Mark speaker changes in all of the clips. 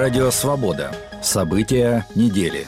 Speaker 1: Радио «Свобода». События недели.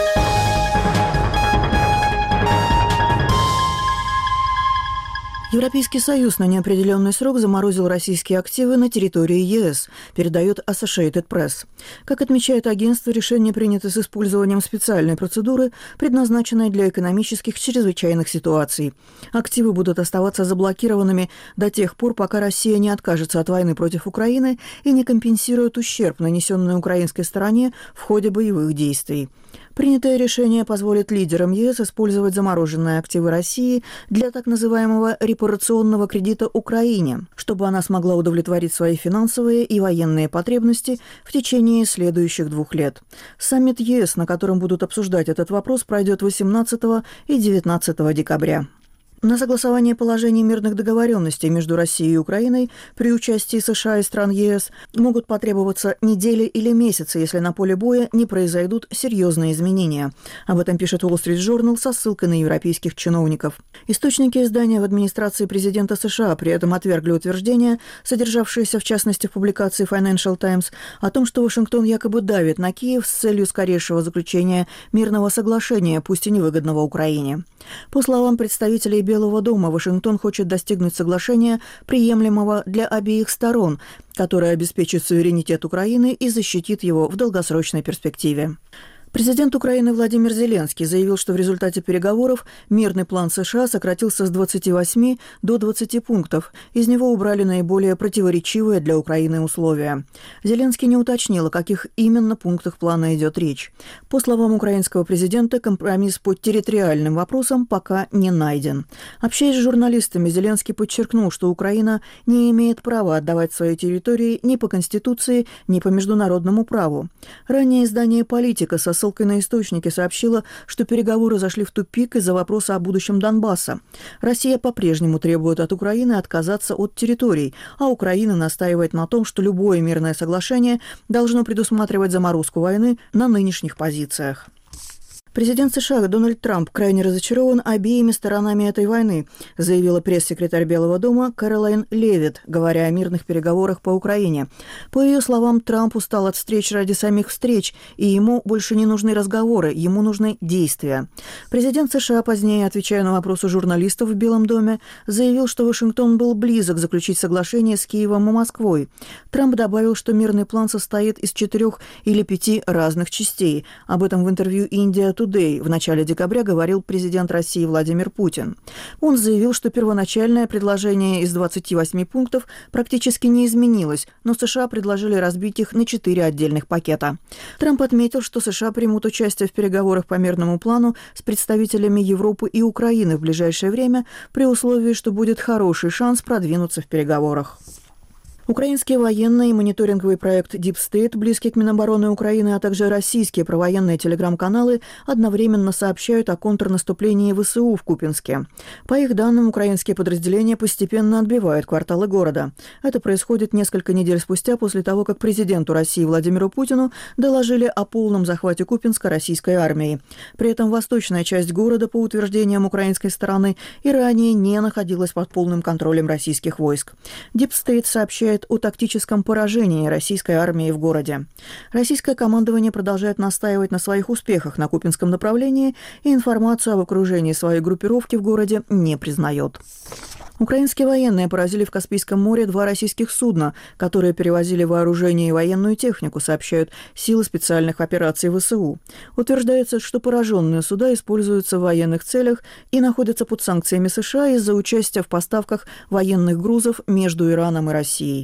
Speaker 2: Европейский Союз на неопределенный срок заморозил российские активы на территории ЕС, передает Associated Press. Как отмечает агентство, решение принято с использованием специальной процедуры, предназначенной для экономических чрезвычайных ситуаций. Активы будут оставаться заблокированными до тех пор, пока Россия не откажется от войны против Украины и не компенсирует ущерб, нанесенный украинской стороне в ходе боевых действий. Принятое решение позволит лидерам ЕС использовать замороженные активы России для так называемого репарационного кредита Украине, чтобы она смогла удовлетворить свои финансовые и военные потребности в течение следующих 2 лет. Саммит ЕС, на котором будут обсуждать этот вопрос, пройдет 18 и 19 декабря. На согласование положений мирных договоренностей между Россией и Украиной при участии США и стран ЕС могут потребоваться недели или месяцы, если на поле боя не произойдут серьезные изменения. Об этом пишет Wall Street Journal со ссылкой на европейских чиновников. Источники издания в администрации президента США при этом отвергли утверждения, содержавшиеся в частности в публикации Financial Times, о том, что Вашингтон якобы давит на Киев с целью скорейшего заключения мирного соглашения, пусть и невыгодного Украине. По словам представителей Белого дома, Вашингтон хочет достигнуть соглашения, приемлемого для обеих сторон, которое обеспечит суверенитет Украины и защитит его в долгосрочной перспективе. Президент Украины Владимир Зеленский заявил, что в результате переговоров мирный план США сократился с 28 до 20 пунктов. Из него убрали наиболее противоречивые для Украины условия. Зеленский не уточнил, о каких именно пунктах плана идет речь. По словам украинского президента, компромисс по территориальным вопросам пока не найден. Общаясь с журналистами, Зеленский подчеркнул, что Украина не имеет права отдавать свои территории ни по Конституции, ни по международному праву. Ранее издание «Политика» со ссылкой на источники сообщила, что переговоры зашли в тупик из-за вопроса о будущем Донбасса. Россия по-прежнему требует от Украины отказаться от территорий, а Украина настаивает на том, что любое мирное соглашение должно предусматривать заморозку войны на нынешних позициях. Президент США Дональд Трамп крайне разочарован обеими сторонами этой войны, заявила пресс-секретарь Белого дома Кэролайн Левитт, говоря о мирных переговорах по Украине. По ее словам, Трамп устал от встреч ради самих встреч, и ему больше не нужны разговоры, ему нужны действия. Президент США, позднее отвечая на вопросы журналистов в Белом доме, заявил, что Вашингтон был близок заключить соглашение с Киевом и Москвой. Трамп добавил, что мирный план состоит из 4 или 5 разных частей. Об этом в интервью «Индия Today» в начале декабря говорил президент России Владимир Путин. Он заявил, что первоначальное предложение из 28 пунктов практически не изменилось, но США предложили разбить их на 4 отдельных пакета. Трамп отметил, что США примут участие в переговорах по мирному плану с представителями Европы и Украины в ближайшее время при условии, что будет хороший шанс продвинуться в переговорах. Украинские военные и мониторинговый проект Deep State, близкий к Минобороны Украины, а также российские провоенные телеграм-каналы одновременно сообщают о контрнаступлении ВСУ в Купянске. По их данным, украинские подразделения постепенно отбивают кварталы города. Это происходит несколько недель спустя после того, как президенту России Владимиру Путину доложили о полном захвате Купянска российской армией. При этом восточная часть города, по утверждениям украинской стороны, и ранее не находилась под полным контролем российских войск. Deep State сообщает о тактическом поражении российской армии в городе. Российское командование продолжает настаивать на своих успехах на Купянском направлении и информацию об окружении своей группировки в городе не признает. Украинские военные поразили в Каспийском море 2 российских судна, которые перевозили вооружение и военную технику, сообщают силы специальных операций ВСУ. Утверждается, что пораженные суда используются в военных целях и находятся под санкциями США из-за участия в поставках военных грузов между Ираном и Россией.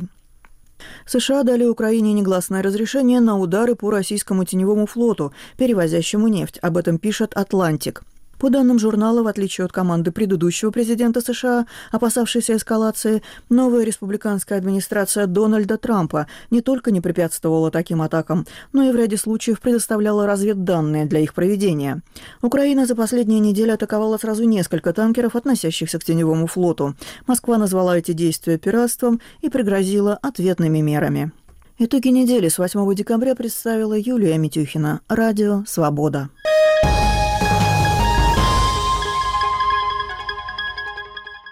Speaker 2: США дали Украине негласное разрешение на удары по российскому теневому флоту, перевозящему нефть. Об этом пишет «Атлантик». По данным журнала, в отличие от команды предыдущего президента США, опасавшейся эскалации, новая республиканская администрация Дональда Трампа не только не препятствовала таким атакам, но и в ряде случаев предоставляла разведданные для их проведения. Украина за последние недели атаковала сразу несколько танкеров, относящихся к теневому флоту. Москва назвала эти действия пиратством и пригрозила ответными мерами. Итоги недели с 8 декабря представила Юлия Митюхина. Радио «Свобода».